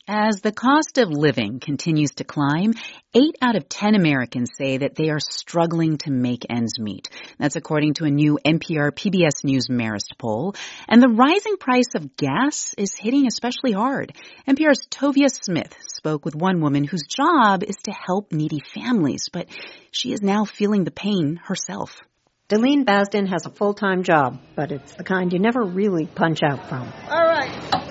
As the cost of living continues to climb, 8 out of 10 Americans say that they are struggling to make ends meet. That's according to a new NPR PBS News Marist poll. And the rising price of gas is hitting especially hard. NPR's Tovia Smith spoke with one woman whose job is to help needy families, but she is now feeling the pain herself. Delene Basden has a full-time job, but it's the kind you never really punch out from. All right.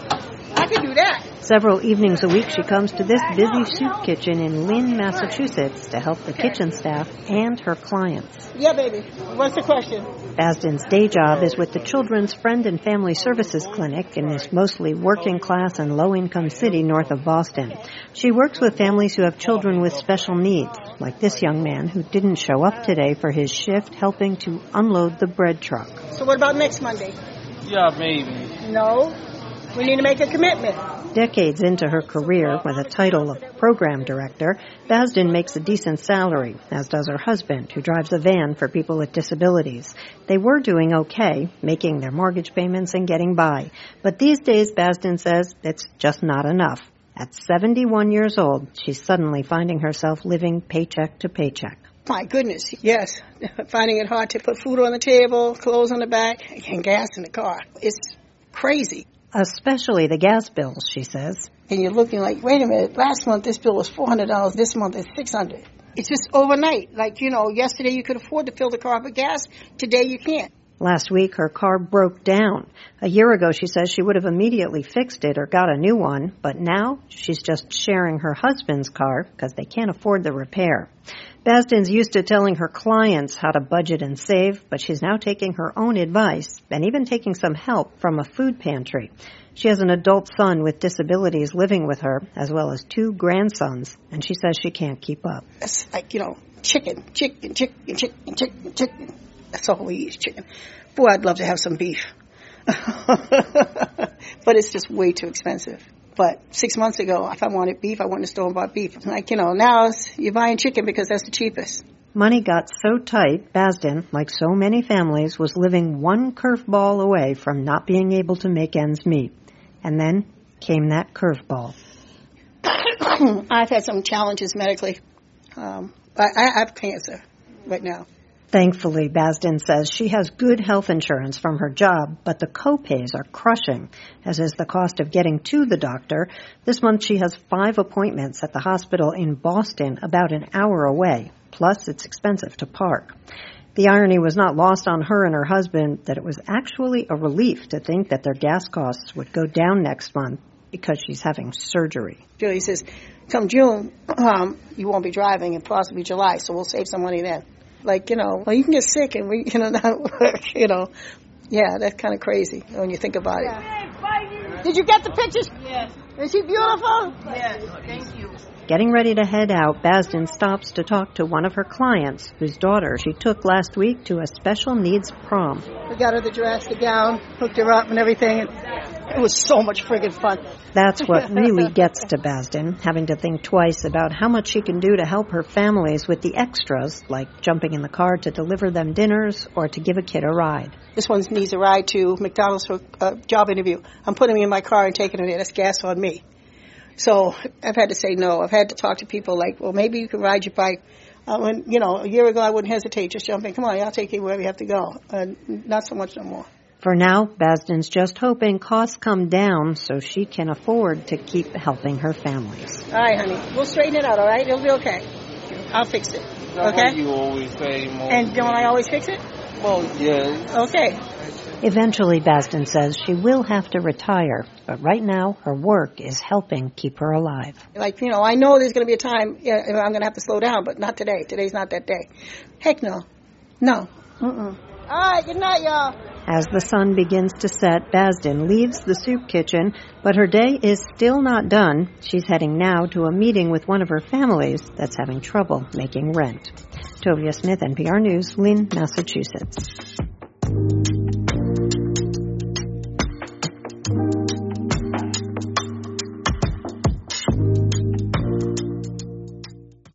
I can do that. Several evenings a week, she comes to this busy soup kitchen in Lynn, Massachusetts to help the kitchen staff and her clients. Yeah, baby. What's the question? Basden's day job is with the Children's Friend and Family Services Clinic in this mostly working-class and low-income city north of Boston. She works with families who have children with special needs, like this young man who didn't show up today for his shift helping to unload the bread truck. So what about next Monday? Yeah, maybe. No. We need to make a commitment. Decades into her career with a title of program director, Basden makes a decent salary, as does her husband, who drives a van for people with disabilities. They were doing okay, making their mortgage payments and getting by. But these days, Basden says it's just not enough. At 71 years old, she's suddenly finding herself living paycheck to paycheck. My goodness, yes. Finding it hard to put food on the table, clothes on the back, and gas in the car. It's crazy. Especially the gas bills, she says. And you're looking like, wait a minute, last month this bill was $400, this month it's $600. It's just overnight. Like, yesterday you could afford to fill the car with gas, today you can't. Last week, her car broke down. A year ago, she says she would have immediately fixed it or got a new one, but now she's just sharing her husband's car because they can't afford the repair. Basden's used to telling her clients how to budget and save, but she's now taking her own advice and even taking some help from a food pantry. She has an adult son with disabilities living with her, as well as 2 grandsons, and she says she can't keep up. It's like, chicken. That's all we eat, chicken. Boy, I'd love to have some beef. But it's just way too expensive. But 6 months ago, if I wanted beef, I went to the store and bought beef. Like, now you're buying chicken because that's the cheapest. Money got so tight, Basden, like so many families, was living one curveball away from not being able to make ends meet. And then came that curveball. I've had some challenges medically. I have cancer right now. Thankfully, Basden says she has good health insurance from her job, but the co-pays are crushing, as is the cost of getting to the doctor. This month she has 5 appointments at the hospital in Boston, about an hour away. Plus, it's expensive to park. The irony was not lost on her and her husband that it was actually a relief to think that their gas costs would go down next month because she's having surgery. Julie says, come June, you won't be driving and possibly July, so we'll save some money then. Like, well, you can get sick and we, not work, Yeah, that's kind of crazy when you think about it. Did you get the pictures? Yes. Is she beautiful? Yes, thank you. Getting ready to head out, Basden stops to talk to one of her clients, whose daughter she took last week to a special needs prom. We got her the dress, the gown, hooked her up and everything. It was so much friggin' fun. That's what really gets to Basden, having to think twice about how much she can do to help her families with the extras, like jumping in the car to deliver them dinners or to give a kid a ride. This one needs a ride to McDonald's for a job interview. I'm putting him in my car and taking him there. That's gas on me. So I've had to say no. I've had to talk to people like, well, maybe you can ride your bike. A year ago I wouldn't hesitate. Just jump in. Come on, I'll take you wherever you have to go. Not so much no more. For now, Basden's just hoping costs come down so she can afford to keep helping her families. All right, honey. We'll straighten it out, all right? It'll be okay. I'll fix it. Okay? You always say more. And don't I always fix it? Well, yeah. Okay. Eventually, Basden says she will have to retire, but right now her work is helping keep her alive. Like, I know there's going to be a time I'm going to have to slow down, but not today. Today's not that day. Heck no. No. All right, good night, y'all. As the sun begins to set, Basden leaves the soup kitchen, but her day is still not done. She's heading now to a meeting with one of her families that's having trouble making rent. Tovia Smith, NPR News, Lynn, Massachusetts.